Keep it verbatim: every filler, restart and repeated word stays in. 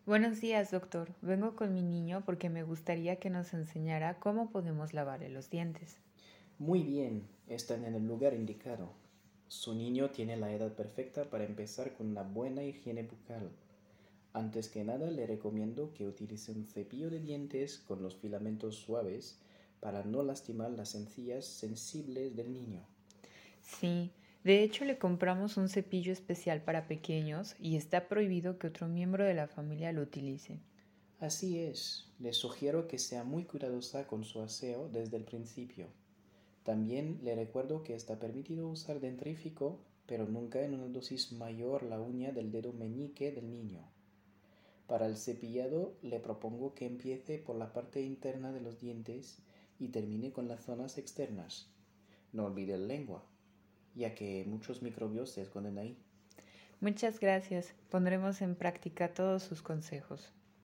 Buenos días, doctor. Vengo con mi niño porque me gustaría que nos enseñara cómo podemos lavarle los dientes. Muy bien, están en el lugar indicado. Su niño tiene la edad perfecta para empezar con una buena higiene bucal. Antes que nada, le recomiendo que utilice un cepillo de dientes con los filamentos suaves para no lastimar las encías sensibles del niño. Sí, de hecho le compramos un cepillo especial para pequeños y está prohibido que otro miembro de la familia lo utilice. Así es, le sugiero que sea muy cuidadosa con su aseo desde el principio. También le recuerdo que está permitido usar dentrífico, pero nunca en una dosis mayor la uña del dedo meñique del niño. Para el cepillado le propongo que empiece por la parte interna de los dientes y termine con las zonas externas. No olvide la lengua, ya que muchos microbios se esconden ahí. Muchas gracias. Pondremos en práctica todos sus consejos.